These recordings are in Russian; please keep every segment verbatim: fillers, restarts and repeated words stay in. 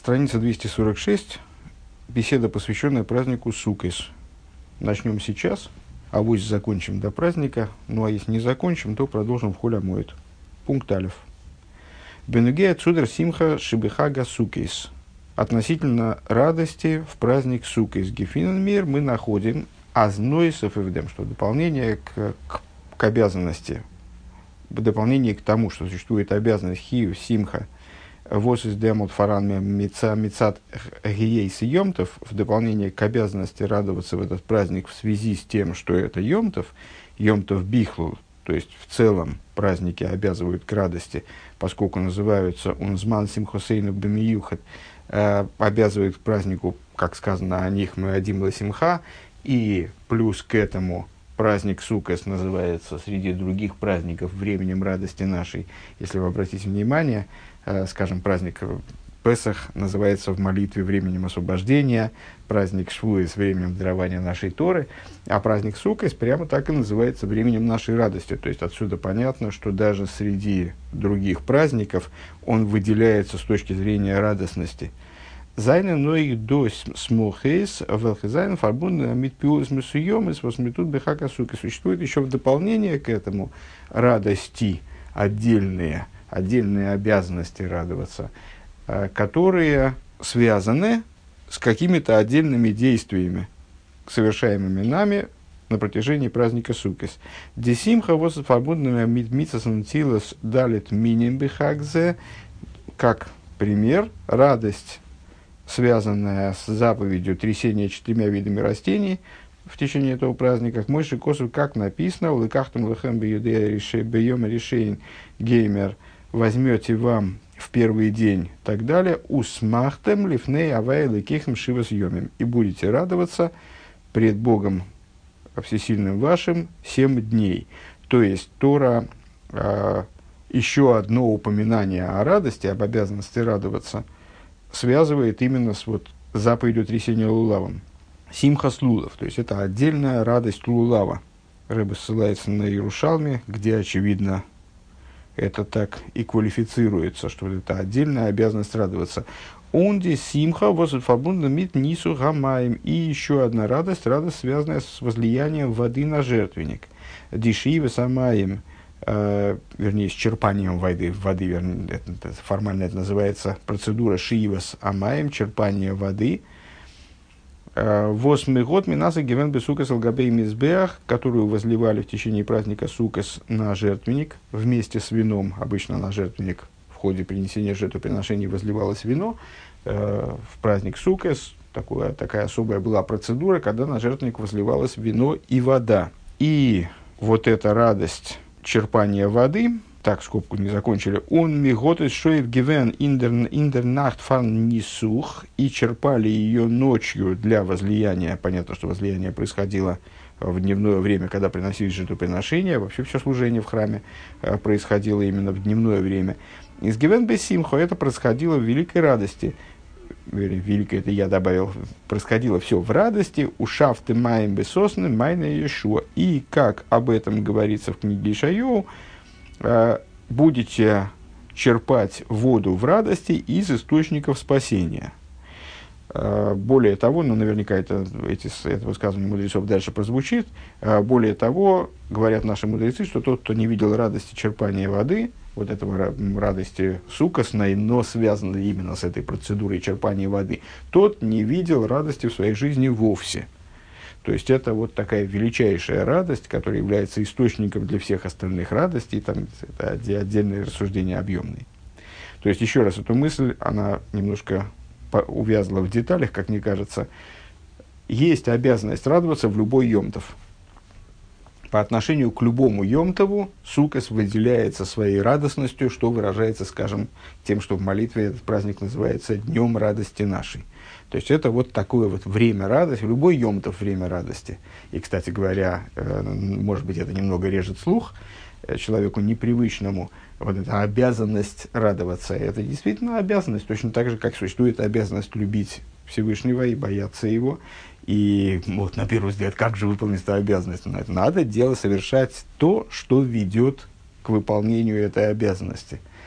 Страница двести сорок шесть. Беседа, посвященная празднику Суккос. Начнем сейчас, а авось закончим до праздника. Ну, а если не закончим, то продолжим в Холь Амоэд. Пункт алеф. Бенугея цудер симха шибихага Суккос. Относительно радости в праздник Суккос. Гефинен мир мы находим азнойсов и вдем, что дополнение к, к, к обязанности, в дополнение к тому, что существует обязанность хию симха вос из демот фаран мицат гиейс йомтов, в дополнение к обязанности радоваться в этот праздник в связи с тем, что это йомтов, йомтов бихлу, то есть в целом праздники обязывают к радости, поскольку называются унзман симхосейну бемиюхат, обязывают к празднику, как сказано о них, мы адим ла симха, и плюс к этому праздник Суккос называется среди других праздников временем радости нашей. Если вы обратите внимание, э, скажем, праздник Песах называется в молитве временем освобождения, праздник Швуис временем дарования нашей Торы, а праздник Суккос прямо так и называется временем нашей радости. То есть отсюда понятно, что даже среди других праздников он выделяется с точки зрения радостности. Зайна ной дос смолхейс велхизайн фарбун митпиулис мисуйомис восметут бехака Суккос. Существует еще в дополнение к этому радости отдельные, отдельные обязанности радоваться, которые связаны с какими-то отдельными действиями, совершаемыми нами на протяжении праздника Суккос. Десимха вос фарбун митмитсасан тилос далит миним бехакзе, как пример, радость, связанная с заповедью трясения четырьмя видами растений в течение этого праздника. Мойши косу, как написано, «Улыкахтам лэхэм бэйома решейн геймер», возьмете вам в первый день, и так далее, «Усмахтем лифней авай лыкихм шивас йомим», и будете радоваться пред Богом Всесильным вашим семь дней. То есть Тора, э, еще одно упоминание о радости, об обязанности радоваться, связывает именно с вот заповедью трясения лулавом. Симхас лулав, то есть это отдельная радость лулава. Рэбе ссылается на Иерушалме, где, очевидно, это так и квалифицируется, что это отдельная обязанность радоваться. Онди симха возле фабунда мит нису гамаем. И еще одна радость, радость, связанная с возлиянием воды на жертвенник. Дишиевы самаем. Uh, вернее, с черпанием воды, воды вернее, это, это, формально это называется процедура шиивас амаем, черпание воды. Восьмый год минаса гивен бесукас алгабей мизбеах, которую возливали в течение праздника Суккос на жертвенник вместе с вином. Обычно на жертвенник в ходе принесения жертвоприношений возливалось вино. Uh, в праздник Суккос такое, такая особая была процедура, когда на жертвенник возливалось вино и вода. И вот эта радость черпание воды, так, скобку не закончили, он миготес шоев гивен индер нахт фан нисух, и черпали ее ночью для возлияния. Понятно, что возлияние происходило в дневное время, когда приносились жертвоприношения, вообще все служение в храме происходило именно в дневное время. Из гивен бесимхо это происходило в великой радости. Великое это я добавил, происходило все в радости, у шафты маем бесосны, майна Иешуа. И как об этом говорится в книге Ишайоу, будете черпать воду в радости из источников спасения. Более того, ну наверняка это, эти, это высказывание мудрецов дальше прозвучит, более того, говорят наши мудрецы, что тот, кто не видел радости черпания воды, вот этого радости суккосной, но связанной именно с этой процедурой черпания воды, тот не видел радости в своей жизни вовсе. То есть это вот такая величайшая радость, которая является источником для всех остальных радостей, там это отдельные рассуждения объемные. То есть еще раз, эту мысль, она немножко увязла в деталях, как мне кажется. Есть обязанность радоваться в любой йомтов. По отношению к любому йомтову Суккос выделяется своей радостностью, что выражается, скажем, тем, что в молитве этот праздник называется Днем радости нашей. То есть это вот такое вот время радости, любой йомтов время радости. И, кстати говоря, э, может быть, это немного режет слух э, человеку непривычному, вот эта обязанность радоваться. Это действительно обязанность, точно так же, как существует обязанность любить Всевышнего и бояться его. И вот на первый взгляд, как же выполнить эту обязанность? Надо дело совершать то, что ведет к выполнению этой обязанности.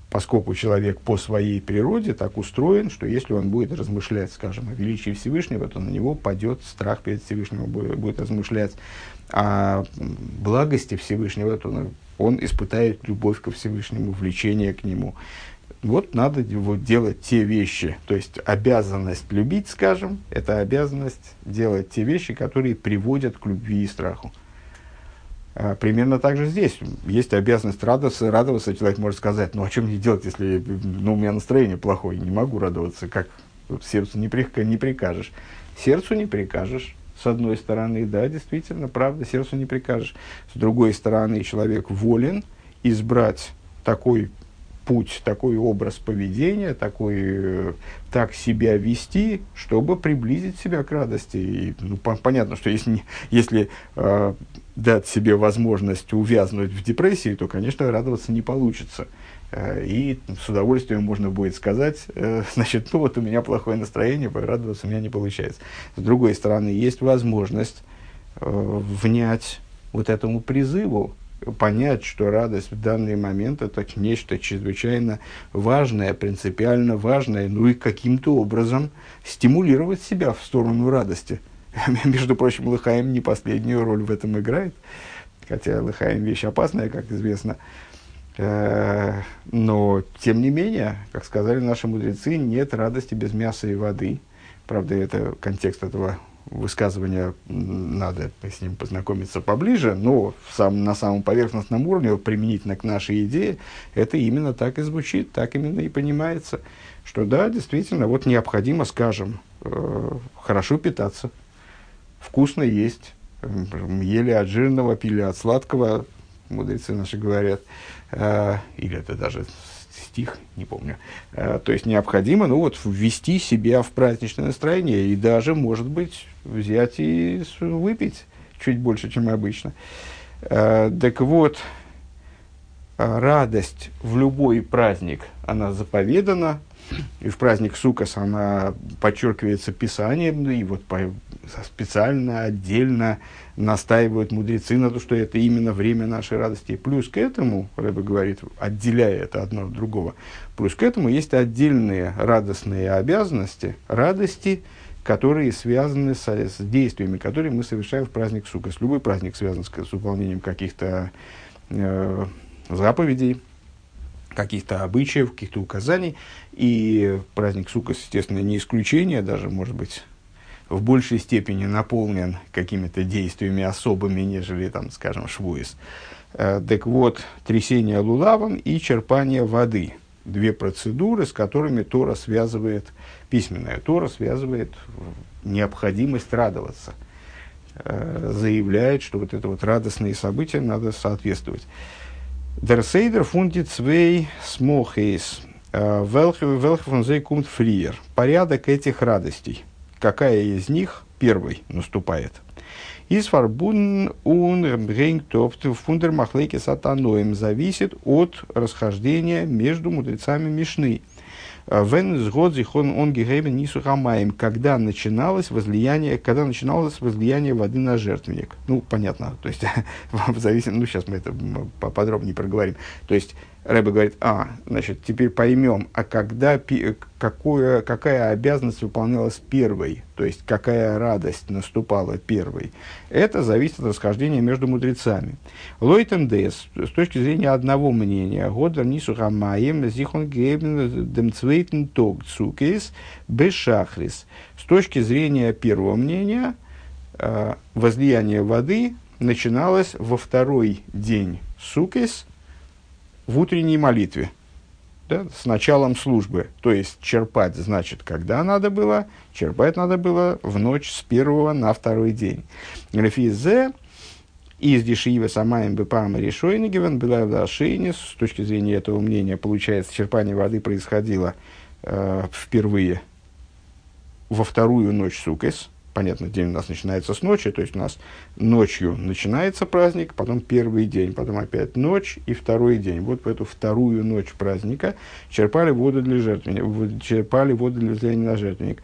поскольку человек по своей природе так устроен, что если он будет размышлять, скажем, о величии Всевышнего, то на него падет страх перед Всевышним, будет, будет размышлять о благости Всевышнего, то он, он испытает любовь ко Всевышнему, влечение к нему. Вот надо вот делать те вещи, то есть обязанность любить, скажем, это обязанность делать те вещи, которые приводят к любви и страху. А, примерно так же здесь. Есть обязанность радоваться, радоваться. Человек может сказать, ну, а что мне делать, если ну, у меня настроение плохое, не могу радоваться, как сердцу не, при, не прикажешь. Сердцу не прикажешь, с одной стороны, да, действительно, правда, сердцу не прикажешь. С другой стороны, человек волен избрать такой путь, такой образ поведения, такой, так себя вести, чтобы приблизить себя к радости. И, ну, по- понятно, что если, если э, дать себе возможность увязнуть в депрессии, то, конечно, радоваться не получится. Э, и с удовольствием можно будет сказать, э, значит, ну вот у меня плохое настроение, радоваться у меня не получается. С другой стороны, есть возможность э, внять вот этому призыву, понять, что радость в данный момент это нечто чрезвычайно важное, принципиально важное, ну и каким-то образом стимулировать себя в сторону радости. Между прочим, Лехаим не последнюю роль в этом играет, хотя Лехаим вещь опасная, как известно. Но, тем не менее, как сказали наши мудрецы, нет радости без мяса и воды. Правда, это контекст этого высказывания, надо с ним познакомиться поближе, но в сам, на самом поверхностном уровне, применительно к нашей идее, это именно так и звучит, так именно и понимается, что да, действительно, вот необходимо, скажем, э, хорошо питаться, вкусно есть, э, ели от жирного, пили от сладкого, мудрецы наши говорят, э, или это даже стих, не помню. А, то есть необходимо, ну вот, ввести себя в праздничное настроение и даже, может быть, взять и выпить чуть больше, чем обычно. А, так вот, радость в любой праздник, она заповедана, и в праздник Суккос она подчеркивается Писанием, и вот по, специально, отдельно настаивают мудрецы на то, что это именно время нашей радости. И плюс к этому, Ребе говорит, отделяя это одно от другого, плюс к этому есть отдельные радостные обязанности, радости, которые связаны с, с действиями, которые мы совершаем в праздник Суккос. Любой праздник связан с, с выполнением каких-то э, заповедей, каких-то обычаев, каких-то указаний. И праздник Суккос, естественно, не исключение, даже, может быть, в большей степени наполнен какими-то действиями особыми, нежели, там, скажем, Швуис. Э, так вот, трясение лулавом и черпание воды. Две процедуры, с которыми Тора связывает, письменная Тора связывает необходимость радоваться. Э, заявляет, что вот это вот радостные события надо соответствовать. Der Seder fundit zwei Smochis, welche von sie kommt früher. Порядок этих радостей. Какая из них первой наступает? Из verbunden und bringt oft von der Machlekes Atanoim, зависит от расхождения между мудрецами Мишны. Wenn es Gott sich он gegeben нису хамаим, когда начиналось возлияние, когда начиналось возлияние воды на жертвенник. Ну, понятно, то есть, зависит, ну, сейчас мы это поподробнее проговорим. То есть, Ребе говорит, а, значит, теперь поймем, а когда, какое, какая обязанность выполнялась первой, то есть, какая радость наступала первой, это зависит от расхождения между мудрецами. Лойтем дес, с точки зрения одного мнения, Годер нису хамаим, зихон гебен дем цвейтен тог цукейс бешахрис. С точки зрения первого мнения, возлияние воды начиналось во второй день сукейс, в утренней молитве, да, с началом службы. То есть, черпать, значит, когда надо было, черпать надо было в ночь с первого на второй день. Рефизе из дешиева самаем бепам решойнигевен была в дашейне. С точки зрения этого мнения, получается, черпание воды происходило э, впервые во вторую ночь суккос. Понятно, день у нас начинается с ночи, то есть у нас ночью начинается праздник, потом первый день, потом опять ночь и второй день. Вот в эту вторую ночь праздника черпали воду для жертвенника, черпали воду для возлияния на жертвенник.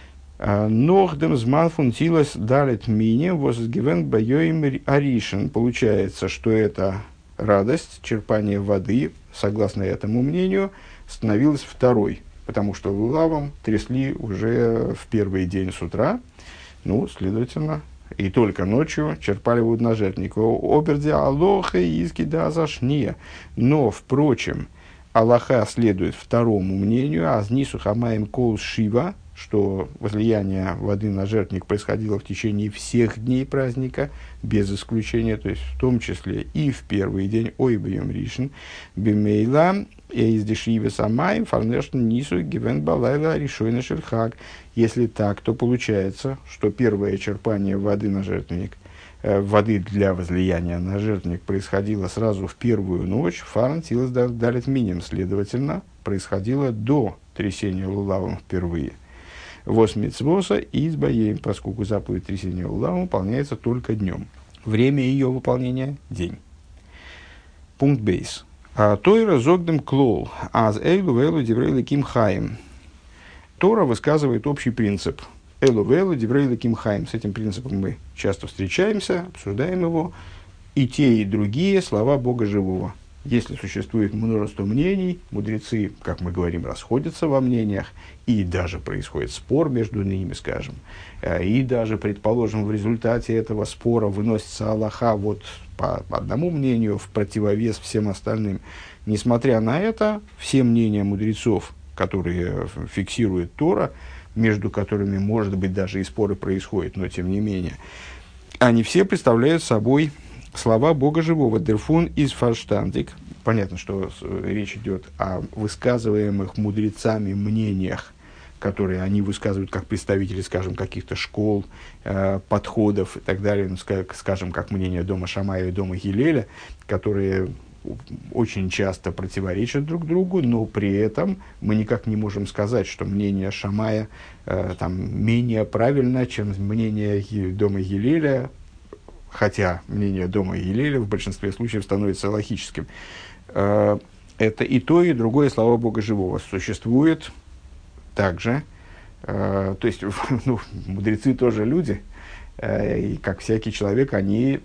Нохдем зман фунтилас далит мине возгивен байоим аришин. Получается, что это радость, черпание воды согласно этому мнению, становилась второй, потому что лулавом трясли уже в первый день с утра, ну, следовательно, и только ночью черпали воду на жертвенник. Оберди алоха и изгида зашния. Но, впрочем, Аллаха следует второму мнению, а знису хамаем кол шива, что возлияние воды на жертвенник происходило в течение всех дней праздника, без исключения, то есть в том числе и в первый день, ой, бьем ришен, бимейла, из дешиве самаем, фарнешн нису, гивен балайла, решойна шерхак. Если так, то получается, что первое черпание воды на жертвенник, э, воды для возлияния на жертвенник происходило сразу в первую ночь, фарн тилас далит миним, следовательно, происходило до трясения лулавом впервые. Вос мицвоса из боеем, поскольку заповедь трясения лулавом выполняется только днем. Время ее выполнения – день. Пункт бейс. Тойра зогдем клол, аз эйлу вейлу диврейли ким хаим. Тора высказывает общий принцип. Эйлу вейлу диврейли ким хаим. С этим принципом мы часто встречаемся, обсуждаем его. И те, и другие слова Бога живого. Если существует множество мнений, мудрецы, как мы говорим, расходятся во мнениях, и даже происходит спор между ними, скажем, и даже, предположим, в результате этого спора выносится Аллаха вот по одному мнению в противовес всем остальным. Несмотря на это, все мнения мудрецов, которые фиксирует Тора, между которыми, может быть, даже и споры происходят, но тем не менее, они все представляют собой слова Бога живого. Дерфун из фарштандик. Понятно, что речь идет о высказываемых мудрецами мнениях, которые они высказывают как представители, скажем, каких-то школ, э, подходов и так далее, ну, скажем, как мнение дома Шамая и дома Гилеля, которые очень часто противоречат друг другу, но при этом мы никак не можем сказать, что мнение Шамая э, там, менее правильно, чем мнение дома Гилеля, хотя мнение дома Гилеля в большинстве случаев становится логическим. Э, это и то, и другое слова Бога живого. Существует также, э, то есть ну, мудрецы тоже люди, э, и как всякий человек, они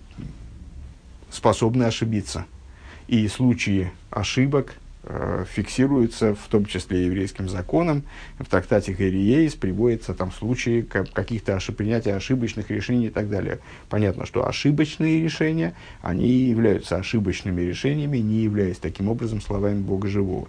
способны ошибиться. И случаи ошибок э, фиксируются, в том числе еврейским законом. В трактате Гайриейс приводятся там случаи как, каких-то ошиб, принятия ошибочных решений и так далее. Понятно, что ошибочные решения, они являются ошибочными решениями, не являясь таким образом словами Бога живого.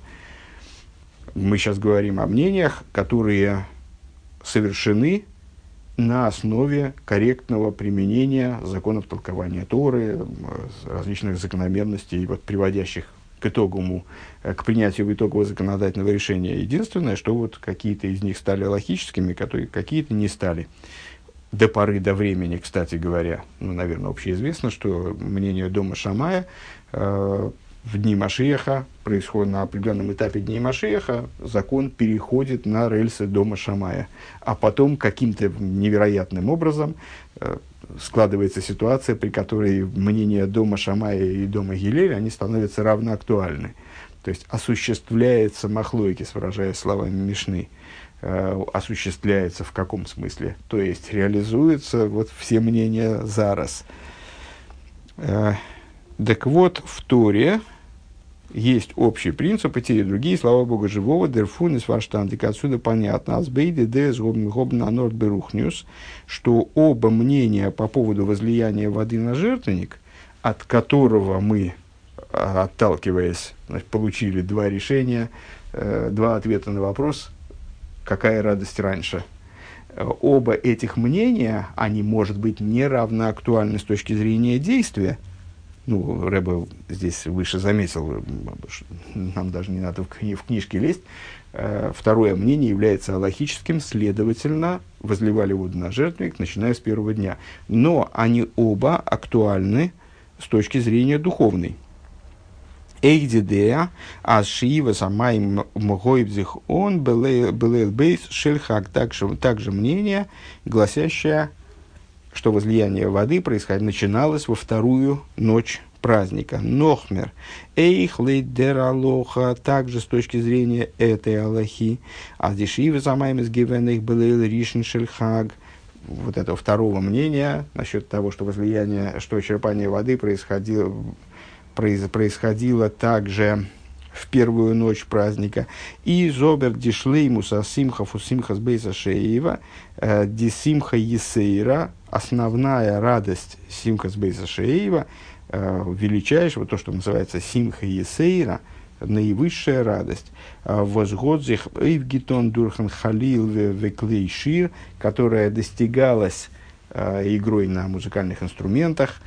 Мы сейчас говорим о мнениях, которые совершены на основе корректного применения законов толкования Торы, различных закономерностей, вот, приводящих к итоговому, к принятию итогового законодательного решения. Единственное, что вот какие-то из них стали логическими, которые, какие-то не стали. До поры до времени, кстати говоря, ну, наверное, общеизвестно, что мнение дома Шамая э, в дни Машиаха, происходит на определенном этапе дней Машиаха, закон переходит на рельсы дома Шамая. А потом каким-то невероятным образом э, складывается ситуация, при которой мнения дома Шамая и дома Гилеля, они становятся равноактуальны. То есть осуществляется махлойкис, выражаясь словами Мишны. Э, осуществляется в каком смысле? То есть реализуются вот все мнения зараз. Э, Так вот, в Торе есть общий принцип, и те, и другие слова Бога живого, дерфун из фарштандик, отсюда понятно, азбейди дез гобна норд берухнюс, что оба мнения по поводу возлияния воды на жертвенник, от которого мы, отталкиваясь, значит, получили два решения, э, два ответа на вопрос, какая радость раньше. Оба этих мнения, они, может быть, не равноактуальны с точки зрения действия. Ну, Рэбе здесь выше заметил, нам даже не надо в, кни- в книжке лезть. Э, второе мнение является алахическим, следовательно, возливали воду на жертвенник, начиная с первого дня. Но они оба актуальны с точки зрения духовной. Эйдидея, а шиива самай мгойбзих он белейл бейс шельхак. Также мнение, гласящее, что возлияние воды происходило, начиналось во вторую ночь праздника. Нохмер. Эйх лейдер алоха. Также с точки зрения этой алохи. А дешивы замаем из гивенных белейл ришен шельхаг. Вот этого второго мнения насчет того, что возлияние, что черпание воды происходило, проис, происходило также в первую ночь праздника. И зобер дишлеймуса симхафу симхас бейса шеева, дисимха есейра, основная радость симхас бейса шеева, величайшего, то, что называется симха есейра, наивысшая радость, возгодзих эйвгитон дурхан халил веклейшир, которая достигалась игрой на музыкальных инструментах,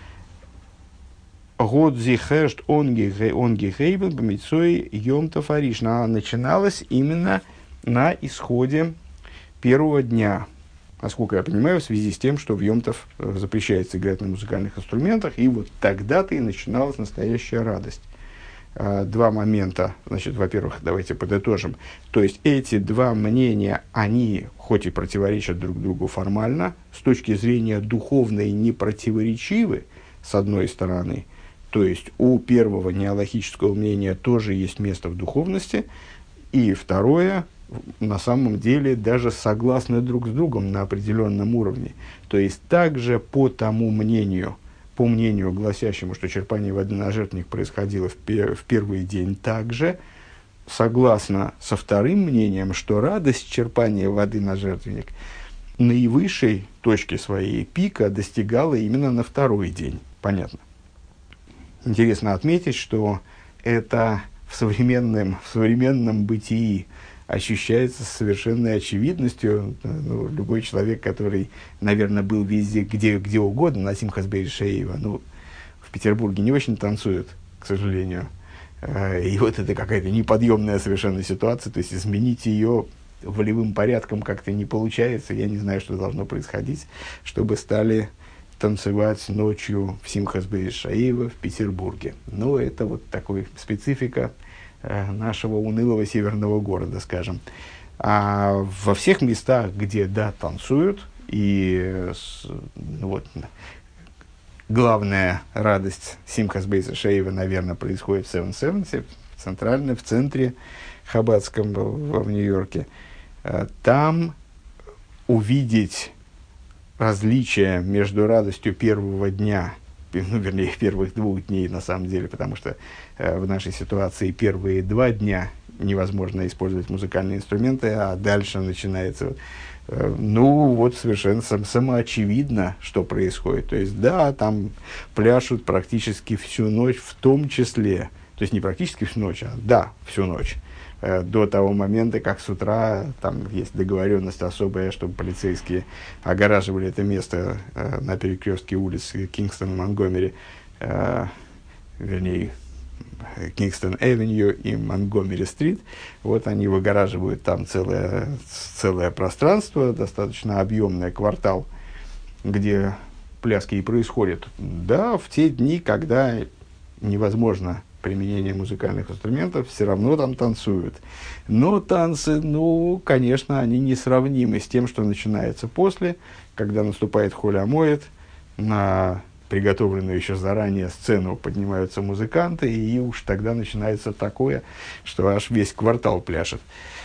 годзихешт онги гейбен бамитсой йомтов ариш. Она начиналась именно на исходе первого дня, насколько я понимаю, в связи с тем, что в Йомтов запрещается играть на музыкальных инструментах, и вот тогда-то и начиналась настоящая радость. Два момента, значит, во-первых, давайте подытожим. То есть эти два мнения, они хоть и противоречат друг другу формально, с точки зрения духовной не противоречивы, с одной стороны. То есть у первого неалахического мнения тоже есть место в духовности, и второе, на самом деле, даже согласны друг с другом на определенном уровне. То есть также по тому мнению, по мнению, гласящему, что черпание воды на жертвенник происходило в, пер, в первый день, также согласно со вторым мнением, что радость черпания воды на жертвенник наивысшей точки своей пика достигала именно на второй день. Понятно. Интересно отметить, что это в современном, в современном бытии ощущается с совершенной очевидностью. Ну, любой человек, который, наверное, был везде, где, где угодно, на Симхас бейс шеева, ну, в Петербурге не очень танцуют, к сожалению. И вот это какая-то неподъемная совершенно ситуация, то есть изменить ее волевым порядком как-то не получается. Я не знаю, что должно происходить, чтобы стали танцевать ночью в Симхас бейс шеева в Петербурге. Но это вот такая специфика нашего унылого северного города, скажем. А во всех местах, где, да, танцуют, и ну, вот, главная радость Симхас бейса шеева, наверное, происходит в семь семьдесят, центрально, в центре Хабадском в, в Нью-Йорке. Там увидеть различия между радостью первого дня, ну, вернее, первых двух дней, на самом деле, потому что э, в нашей ситуации первые два дня невозможно использовать музыкальные инструменты, а дальше начинается, э, ну, вот совершенно сам, самоочевидно, что происходит. То есть, да, там пляшут практически всю ночь, в том числе, то есть, не практически всю ночь, а да, всю ночь, э, до того момента, как с утра, там есть договоренность особая, чтобы полицейские огораживали это место э, на перекрестке улиц Кингстон и Монгомери, э, вернее, Кингстон-Эвеню и Монгомери-стрит. Вот они выгораживают там целое, целое пространство, достаточно объемный квартал, где пляски и происходят. Да, в те дни, когда невозможно применение музыкальных инструментов, все равно там танцуют. Но танцы, ну, конечно, они несравнимы с тем, что начинается после, когда наступает холь амоэд, на приготовленную еще заранее сцену поднимаются музыканты, и уж тогда начинается такое, что аж весь квартал пляшет.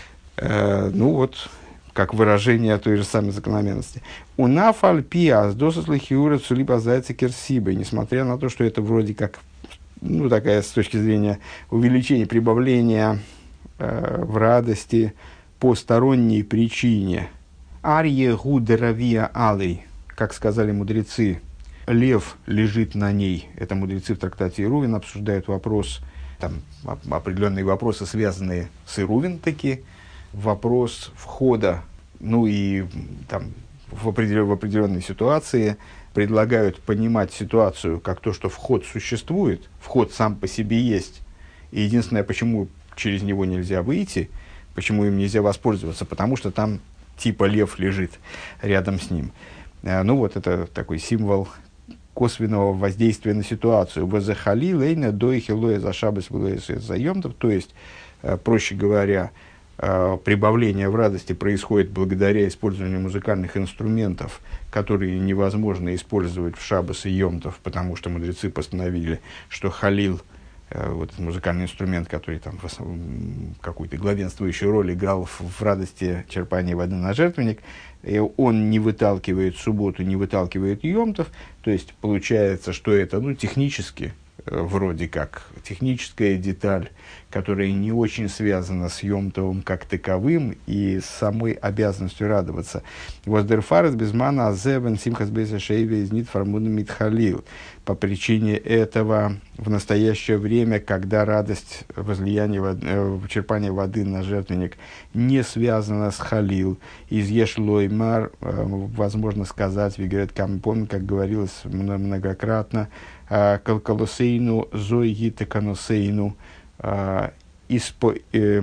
Э, ну вот, как выражение той же самой закономерности. «Унафаль пиас досыслы хиура цулиба зайца керсибы», несмотря на то, что это вроде как, ну, такая с точки зрения увеличения, прибавления э, в радости по сторонней причине. «Арье гудеравия алей», как сказали мудрецы, лев лежит на ней. Это мудрецы в трактате Ирувин обсуждают вопрос, там определенные вопросы, связанные с Ирувин таки, вопрос входа, ну и там в, определен, в определенной ситуации предлагают понимать ситуацию как то, что вход существует, вход сам по себе есть, и единственное, почему через него нельзя выйти, почему им нельзя воспользоваться, потому что там типа лев лежит рядом с ним. Ну вот это такой символ косвенного воздействия на ситуацию. «Вазахали лейна дойхи лоя за шабас за йомтов», то есть, проще говоря, прибавление в радости происходит благодаря использованию музыкальных инструментов, которые невозможно использовать в шаббас и йомтов, потому что мудрецы постановили, что халил, вот этот музыкальный инструмент, который там какую-то главенствующую роль играл в, в радости черпания воды на жертвенник, и он не выталкивает субботу, не выталкивает йомтов, то есть получается, что это, ну, технически вроде как техническая деталь, которая не очень связана с Йом-Товом как таковым и с самой обязанностью радоваться. Воздерфарес безмана азевен симхас бейса шейве из нит формуна митхалил. По причине этого в настоящее время, когда радость возлияния, воды, черпания воды на жертвенник не связана с халил, из ешлоймар, возможно сказать, вигрет кампон, как говорилось многократно, калкалосейну зои теканосейну, испо, э,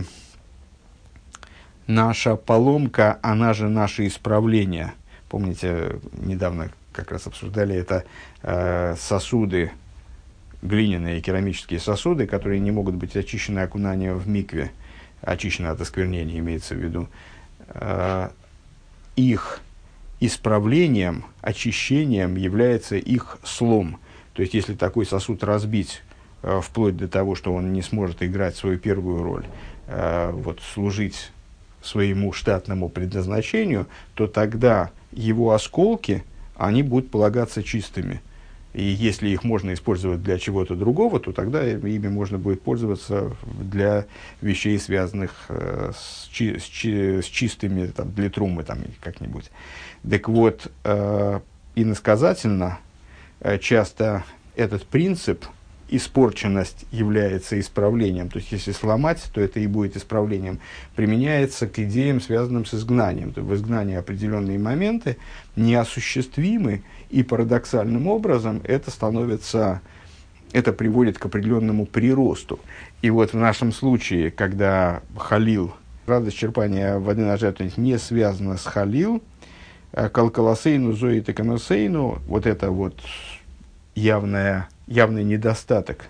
наша поломка, она же наше исправление. Помните, недавно как раз обсуждали это э, сосуды, глиняные керамические сосуды, которые не могут быть очищены окунанием в микве, очищены от осквернения, имеется в виду. Э, их исправлением, очищением является их слом. То есть, если такой сосуд разбить э, вплоть до того, что он не сможет играть свою первую роль, э, вот, служить своему штатному предназначению, то тогда его осколки, они будут полагаться чистыми. И если их можно использовать для чего-то другого, то тогда ими можно будет пользоваться для вещей, связанных э, с, чи- с, чи- с чистыми, там, для трумы там, как-нибудь. Так вот, э, иносказательно, э, часто этот принцип испорченность является исправлением. То есть, если сломать, то это и будет исправлением. Применяется к идеям, связанным с изгнанием. То есть, в изгнании определенные моменты неосуществимы, и парадоксальным образом это становится, это приводит к определенному приросту. И вот в нашем случае, когда халил, радость черпания воды на жертвенник не связана с халил, калкалосейну, зои теканосейну, вот это вот явная явный недостаток,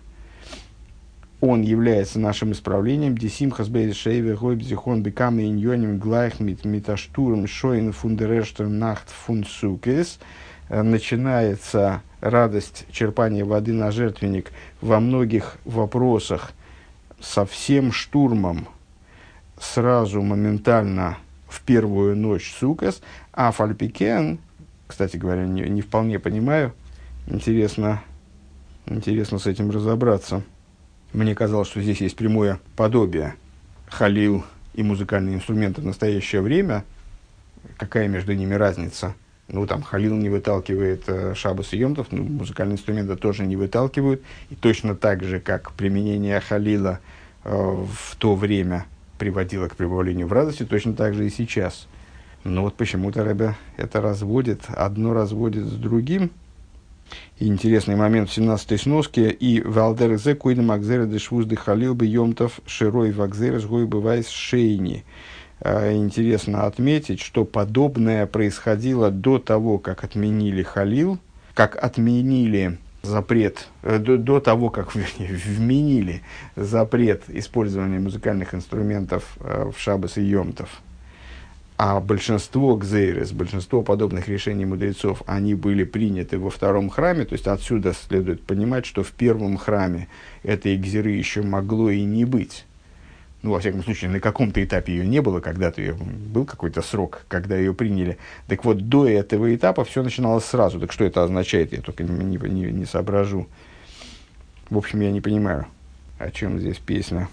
он является нашим исправлением. Десимхас бейс шейве гой бзихон бекам и иньоним глайх мит миташтурм шоин фундерештер нахт фунсукес. Начинается радость черпания воды на жертвенник во многих вопросах со всем штурмом, сразу, моментально, в первую ночь сукес, а фальпикен, кстати говоря, не, не вполне понимаю, интересно, Интересно с этим разобраться. Мне казалось, что здесь есть прямое подобие халил и музыкальные инструменты в настоящее время. Какая между ними разница? Ну, там халил не выталкивает э, шаббас и йом тов, ну, музыкальные инструменты тоже не выталкивают. И точно так же, как применение халила э, в то время приводило к прибавлению в радости, точно так же и сейчас. Но вот почему-то Ребе это разводит, одно разводит с другим. И интересный момент в семнадцатой сноске. И «Валдер зе койдем акзере дешвуз де халил бы йомтов широй вакзере сгой бывает шейни». Интересно отметить, что подобное происходило до того, как отменили халил, как отменили запрет, до, до того, как вернее, вменили запрет использования музыкальных инструментов в шаббас и йомтов. А большинство гзейрес, большинство подобных решений мудрецов, они были приняты во втором храме. То есть, отсюда следует понимать, что в первом храме этой гзеры еще могло и не быть. Ну, во всяком случае, на каком-то этапе ее не было, когда-то ее, был какой-то срок, когда ее приняли. Так вот, до этого этапа все начиналось сразу. Так что это означает, я только не, не, не соображу. В общем, я не понимаю, о чем здесь песня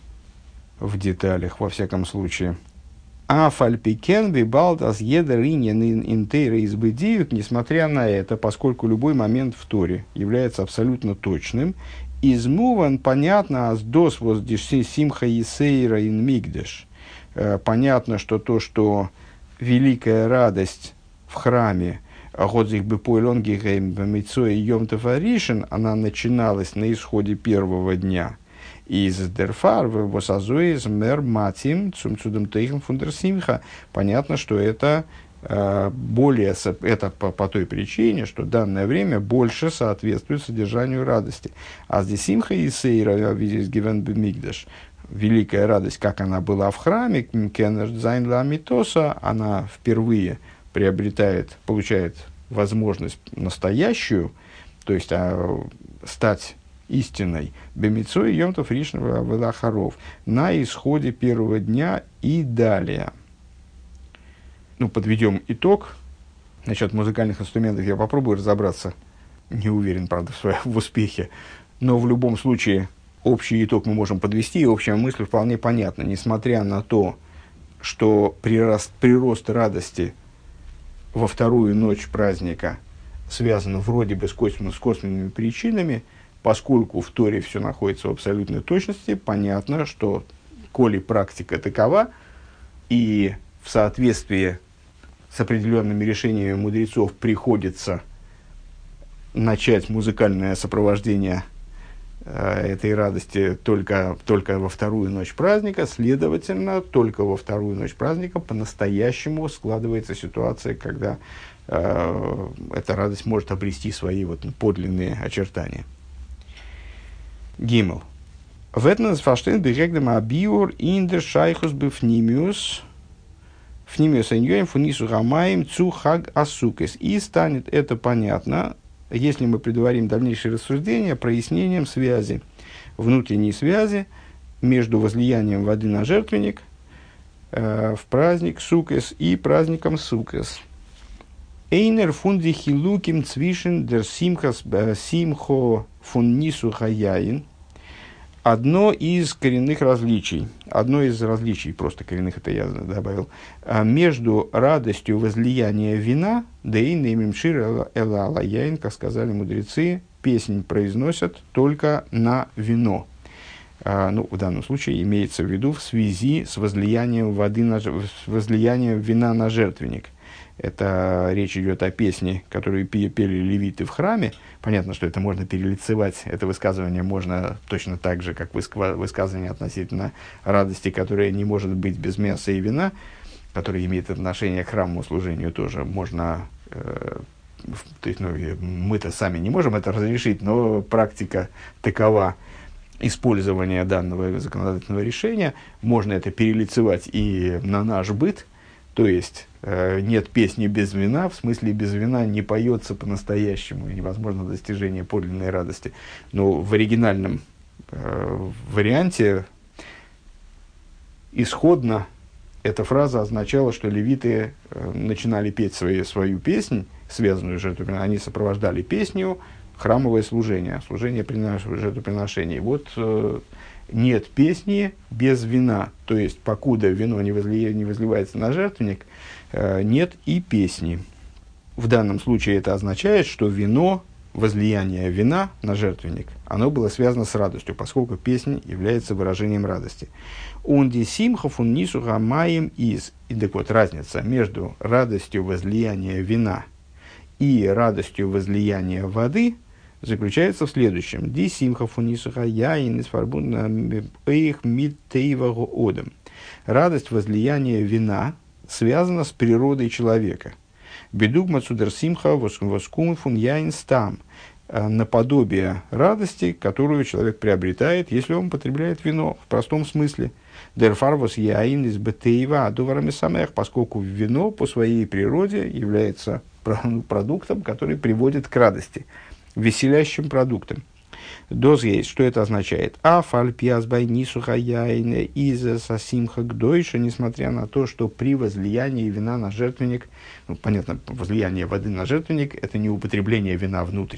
в деталях, во всяком случае. А фальпикен бибалдас едеринен интейра избыдиют, несмотря на это, поскольку любой момент в Торе является абсолютно точным, измуван, понятно, аз дос воздиши симха есейра ин мигдеш. Понятно, что то, что великая радость в храме, годзих бепойлонгихейм бемицой йом тафаришин, она начиналась на исходе первого дня. Из дерфар в восазуис мер матим цумцудом тейхем фундерсимха. Понятно, что это э, более это по, по той причине, что данное время больше соответствует содержанию радости. А здесь симха и сейра видишь гивен бемигдаш. Великая радость, как она была в храме, кеннер дзайн ла митоса, она впервые приобретает, получает возможность настоящую, то есть а, стать истиной, бемицой йомтов ришного велахаров, на исходе первого дня и далее. Ну, подведем итог. Насчет музыкальных инструментов я попробую разобраться. Не уверен, правда, в, своей, в успехе. Но в любом случае общий итог мы можем подвести, и общая мысль вполне понятна. Несмотря на то, что прирост, прирост радости во вторую ночь праздника связан вроде бы с, косвенно, с косвенными причинами, поскольку в Торе все находится в абсолютной точности, понятно, что коли практика такова, и в соответствии с определенными решениями мудрецов приходится начать музыкальное сопровождение э, этой радости только, только во вторую ночь праздника, следовательно, только во вторую ночь праздника по-настоящему складывается ситуация, когда э, эта радость может обрести свои вот подлинные очертания. Гимл. Ветнес фаштен бирегдем абиур индер шайхус бифнимиус фнимиус эньёем фунису гамаем цу хаг асукес. И станет это понятно, если мы предварим дальнейшие рассуждения прояснением связи, внутренней связи между возлиянием воды на жертвенник э, в праздник Сукес и праздником Сукес. Эйнер фунди хилуким цвишен дер симхас симхо фун нису хаяин. Одно из коренных различий, одно из различий, просто коренных это я добавил, между радостью возлияния вина, да и неймимшир эла алаяин, как сказали мудрецы, песнь произносят только на вино. Ну, в данном случае имеется в виду в связи с возлиянием воды на, с возлиянием вина на жертвенник. Это речь идет о песне, которую пели левиты в храме. Понятно, что это можно перелицевать, это высказывание можно точно так же, как высказывание относительно радости, которая не может быть без мяса и вина, которое имеет отношение к храмовому служению, тоже можно... Э, то есть, ну, мы-то сами не можем это разрешить, но практика такова использования данного законодательного решения. Можно это перелицевать и на наш быт. То есть, э, нет песни без вина, в смысле без вина не поется по-настоящему, и невозможно достижение подлинной радости. Но в оригинальном э, варианте исходно эта фраза означала, что левиты э, начинали петь свои, свою песнь, связанную с жертвоприношением, они сопровождали песнью храмовое служение, служение жертвоприношений. Вот э, нет песни без вина, то есть, покуда вино не, возли, не возливается на жертвенник, э, нет и песни. В данном случае это означает, что вино, возлияние вина на жертвенник, оно было связано с радостью, поскольку песня является выражением радости. «Унди симхов ун нису гамаем из». И так вот, разница между радостью возлияния вина и радостью возлияния воды заключается в следующем. «Ди симхов ун нису хаяин из фарбунна эйх миттейвагу одам». Радость возлияния вина связана с природой человека. «Бедугма цудер симха воскун фун яин стам». Наподобие радости, которую человек приобретает, если он потребляет вино в простом смысле. Дерфарвос яин из бетеева адуварами самех, поскольку вино по своей природе является продуктом, который приводит к радости, веселящим продуктом. Доз есть, что это означает? А фальпиас байни сухаяйна из сасимха гдойша, несмотря на то, что при возлиянии вина на жертвенник, ну, понятно, возлияние воды на жертвенник, это не употребление вина внутрь.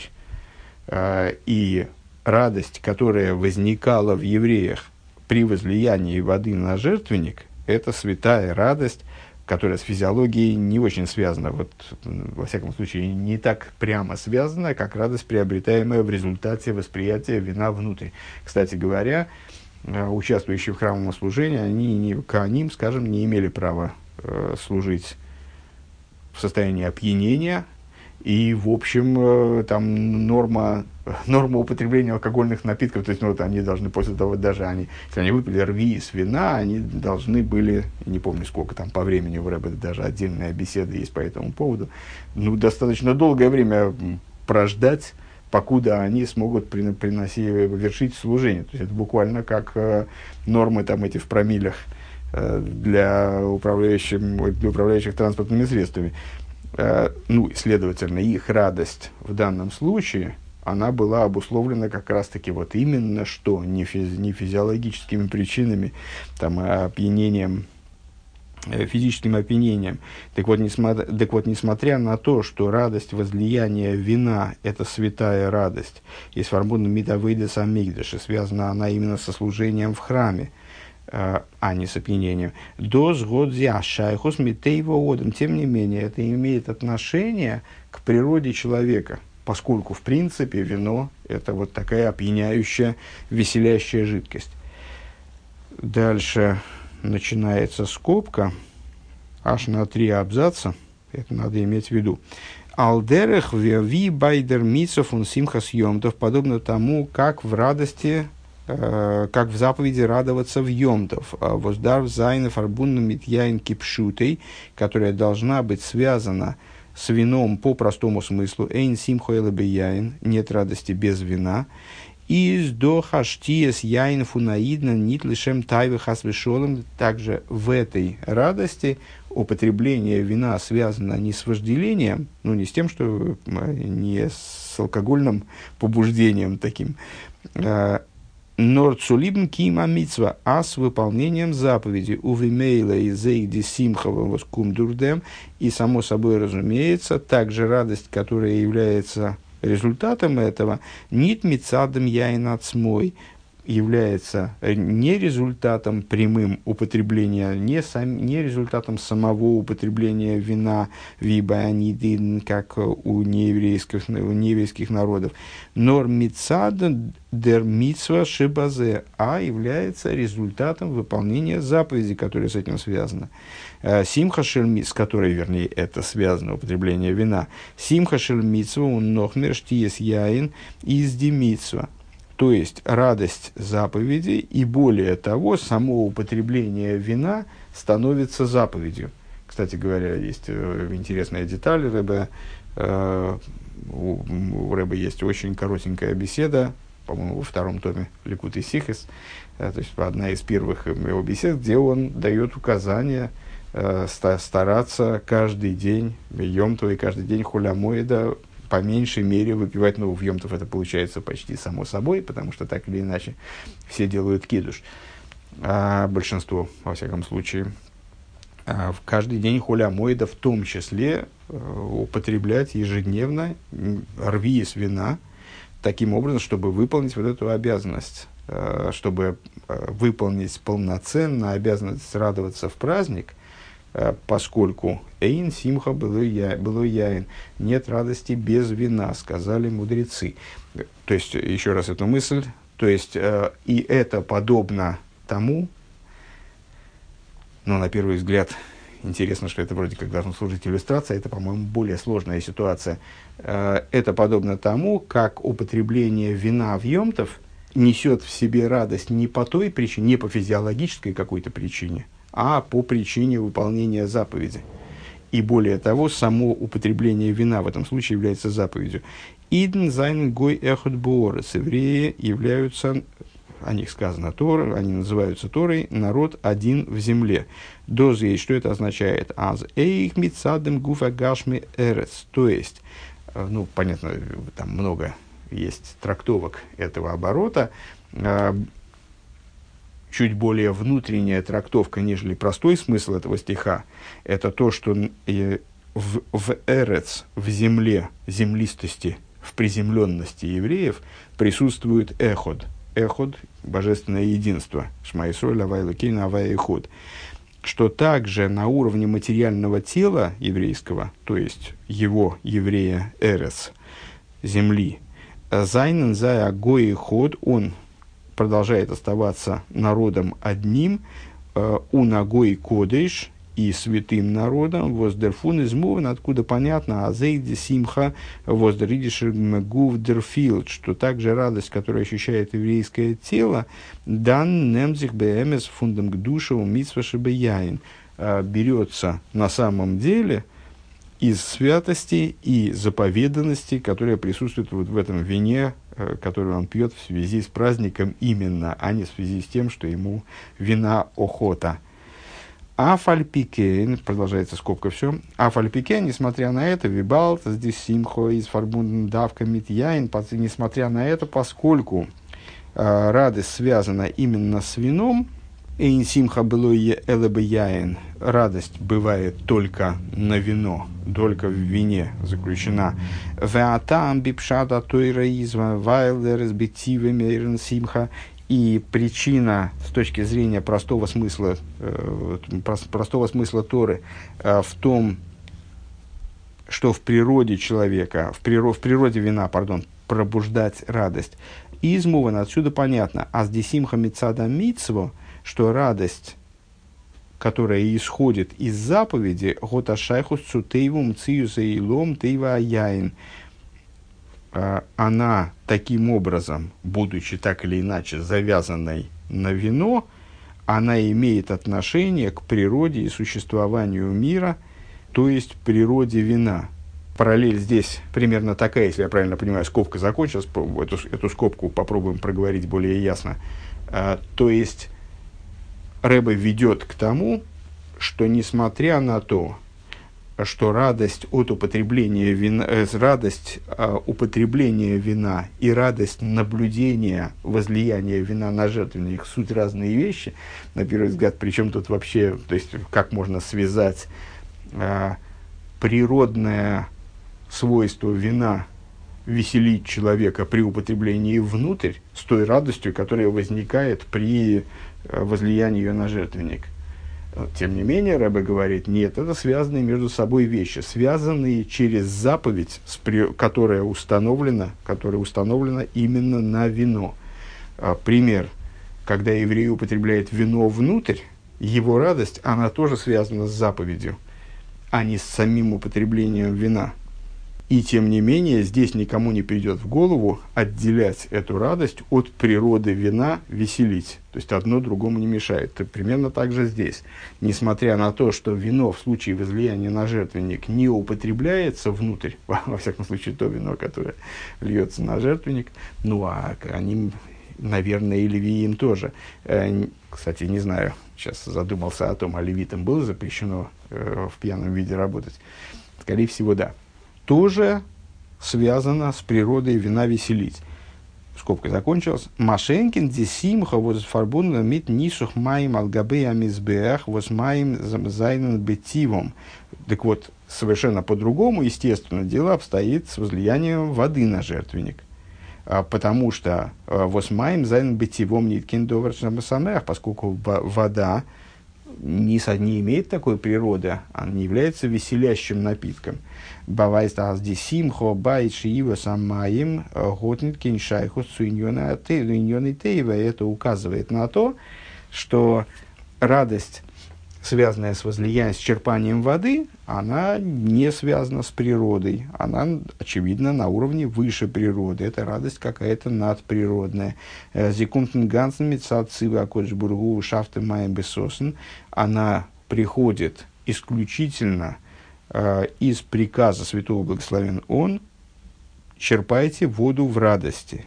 И радость, которая возникала в евреях при возлиянии воды на жертвенник, это святая радость, которая с физиологией не очень связана, вот, во всяком случае, не так прямо связана, как радость, приобретаемая в результате восприятия вина внутрь. Кстати говоря, участвующие в храмовом служении, они, не, коаним, скажем, не имели права э, служить в состоянии опьянения. И, в общем, там норма, норма употребления алкогольных напитков, то есть, ну, вот они должны после того, даже они, если они выпили рви из вина, они должны были, не помню сколько там по времени, у Рэба даже отдельная беседа есть по этому поводу, ну, достаточно долгое время прождать, покуда они смогут приносить, вершить служение. То есть, это буквально как э, нормы там эти в промиллях э, для, управляющих, для управляющих транспортными средствами. Ну, следовательно, их радость в данном случае, она была обусловлена как раз-таки вот именно что, не, физи- не физиологическими причинами, там, а опьянением физическим опьянением. Так вот, несмотря, так вот, несмотря на то, что радость возлияния вина – это святая радость, и с фарбуном митавейдес амигдаши, связана она именно со служением в храме, а не с опьянением. Доз годзя шайхус митейво одам. Тем не менее, это имеет отношение к природе человека, поскольку, в принципе, вино – это вот такая опьяняющая, веселящая жидкость. Дальше начинается скобка, аж на три абзаца, это надо иметь в виду. Алдерех ви байдер митсов он симхас йомтов, подобно тому, как в радости, э, как в заповеди радоваться в йомтов. Воздар зайна фарбунна митьяин кипшутей, которая должна быть связана с вином по простому смыслу. Эйн симхоэла бияин, нет радости без вина. Из до хаштиес яин фунаидна нит лишем тайвы хасвешолом. Также в этой радости употребление вина связано не с вожделением, ну не с тем, что не с алкогольным побуждением таким, норцулибн кима митсва, а с выполнением заповеди увимейла и зейди симхова воскум дурдем. И само собой разумеется, также радость, которая является результатом этого, нит мицадом яин ацмой, является не результатом прямым употребления, не, сам, не результатом самого употребления вина вибаанидин, как у нееврейских, у нееврейских народов, нор мицад дер мицва шибазе, а является результатом выполнения заповеди, которая с этим связана. Симха шельмиц, с которой, вернее, это связано, употребление вина. Симха шельмицва он нохмер штиес яин из демицва. То есть, радость заповеди, и более того, само употребление вина становится заповедью. Кстати говоря, есть э, интересная деталь. Рэбе, э, у, у Рэбе есть очень коротенькая беседа, по-моему, во втором томе Ликут и Сихес, э, то есть одна из первых его бесед, где он дает указания э, ста- стараться каждый день, Йом Тов и каждый день Холя Моэда, по меньшей мере выпивать, ну, в Йом-Тов это получается почти само собой, потому что так или иначе все делают кидуш, а большинство, во всяком случае, а в каждый день холя моеда, в том числе, употреблять ежедневно рви из вина, таким образом, чтобы выполнить вот эту обязанность, чтобы выполнить полноценно обязанность радоваться в праздник, поскольку «эйн симха было яин» – «нет радости без вина», сказали мудрецы. То есть, еще раз эту мысль, то есть, э, и это подобно тому, но на первый взгляд интересно, что это вроде как должно служить иллюстрацией, это, по-моему, более сложная ситуация. Э, это подобно тому, как употребление вина в Йом-Тов несет в себе радость не по той причине, не по физиологической какой-то причине, а по причине выполнения заповеди. И более того, само употребление вина в этом случае является заповедью. Идн зайн гой эхот боорес. Евреи являются, о них сказано Тора, они называются Торой, народ один в земле. Дозей, что это означает? Аз эйх митсадем гуфа гашми эрес. То есть, ну, понятно, там много есть трактовок этого оборота. Чуть более внутренняя трактовка, нежели простой смысл этого стиха, это то, что в, в эрец, в земле, землистости, в приземленности евреев присутствует эход. Эход – божественное единство. Шма Исроэль, Авай Элокейну, Авай Эход. Что также на уровне материального тела еврейского, то есть его, еврея, эрец, земли, зайнен зая гой эход, он продолжает оставаться народом одним, э, у ногой кодеш и святым народом, воздерфун измуван, откуда понятно, азейди симха, воздеридишер гувдерфилд, что также радость, которую ощущает еврейское тело, дан немзих бэмэс фундам к душу митсваши бэяин, берется на самом деле из святости и заповеданности, которая присутствует вот в этом вине, который он пьет в связи с праздником именно, а не в связи с тем, что ему вина охота. Афальпикен, продолжается скобка, все. Афальпикен, несмотря на это, вибалт, здесь симхо из фарбунден давка митьяин, несмотря на это, поскольку э, радость связана именно с вином, Эйн симха было элэбэяин. Радость бывает только на вино, только в вине заключена. Веатам бипшада тойра изва вайлер сбитивы мейрен симха. И причина с точки зрения простого смысла, э, простого смысла Торы э, в том, что в природе человека, в, приро, в природе вина, пардон, пробуждать радость. Измуван, отсюда понятно, а с десимха мицада мицво, что радость, которая исходит из заповеди, гота шайхус цутейвум циюса илом тейва аяин, она таким образом, будучи так или иначе завязанной на вино, она имеет отношение к природе и существованию мира, то есть природе вина. Параллель здесь примерно такая, если я правильно понимаю, скобка закончилась, эту, эту скобку попробуем проговорить более ясно. А, то есть Ребе ведет к тому, что несмотря на то, что радость от употребления вина, э, радость э, употребления вина и радость наблюдения возлияния вина на жертвенник суть разные вещи, на первый взгляд, причем тут вообще, то есть как можно связать э, природное свойство вина веселить человека при употреблении внутрь с той радостью, которая возникает при э, возлиянии ее на жертвенник. Тем не менее, Ребе говорит, нет, это связанные между собой вещи, связанные через заповедь, которая установлена, которая установлена именно на вино. Пример, когда еврей употребляет вино внутрь, его радость, она тоже связана с заповедью, а не с самим употреблением вина. И тем не менее, здесь никому не придет в голову отделять эту радость от природы вина, веселить. То есть одно другому не мешает. Это примерно так же здесь. Несмотря на то, что вино в случае возлияния на жертвенник не употребляется внутрь, во, во всяком случае то вино, которое льется на жертвенник, ну а они, наверное, и левиим тоже. Кстати, не знаю, сейчас задумался о том, а левитам было запрещено в пьяном виде работать. Скорее всего, да. Тоже связано с природой вина веселить. Скобка закончилась. Машенкин десимха воз фарбунна мит нисух маим алгабе амизбеах воз маим зайнен бетивом. Так вот, совершенно по-другому, естественно, дело обстоит с возлиянием воды на жертвенник. А, потому что воз маим зайнен бетивом ниткин довер самых, поскольку вода не, не имеет такой природы, она не является веселящим напитком. Бавайстас десимхо байши его самаим готнит киншайху суиньоны теева. Это указывает на то, что радость, связанная с возлиянием, с черпанием воды, она не связана с природой. Она, очевидно, на уровне выше природы. Это радость какая-то надприродная. Зикунтен гансен митцат цива акоджбургу шафты маем бесосен. Она приходит исключительно э, из приказа Святого Благословен Он: черпайте воду в радости.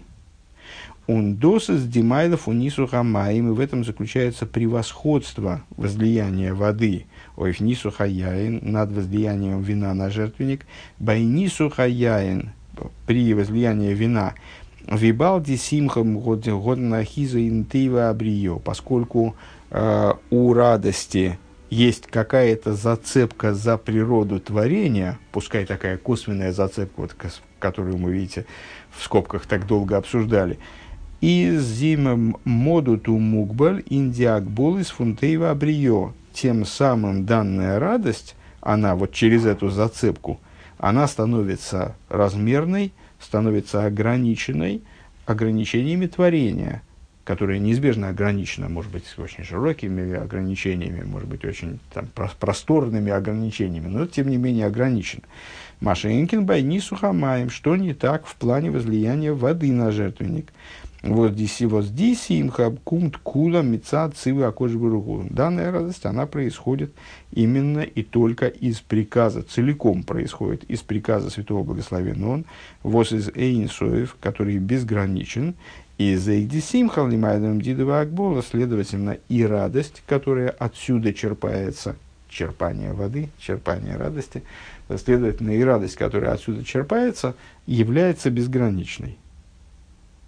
Он досыс димайлов унису хамаим, и в этом заключается превосходство возлияния воды, ой, нису хаяин, над возлиянием вина на жертвенник, байнису хаяин, при возлиянии вина, вибалди симхам годнахиза интива абрио, поскольку э, у радости есть какая-то зацепка за природу творения, пускай такая косвенная зацепка, вот, которую мы, видите, в скобках так долго обсуждали, из зимом модуту мукбаль индиакбол из фунтеева абрио. Тем самым данная радость, она вот через эту зацепку, она становится размерной, становится ограниченной ограничениями творения, которое неизбежно ограничено, может быть, очень широкими ограничениями, может быть, очень там, просторными ограничениями, но тем не менее ограничено. Машенькин байни сухамаем, что не так в плане возлияния воды на жертвенник. Вот здесь вот здесь имха кумт кула мица цивы акоджбургу. Данная радость, она происходит именно и только из приказа, целиком происходит из приказа Святого Благословен Он, вос из эйнсоев, который безграничен, и за эйдисимха лимайдам дидова акбола, следовательно, и радость, которая отсюда черпается, черпание воды, черпание радости, следовательно, и радость, которая отсюда черпается, является безграничной.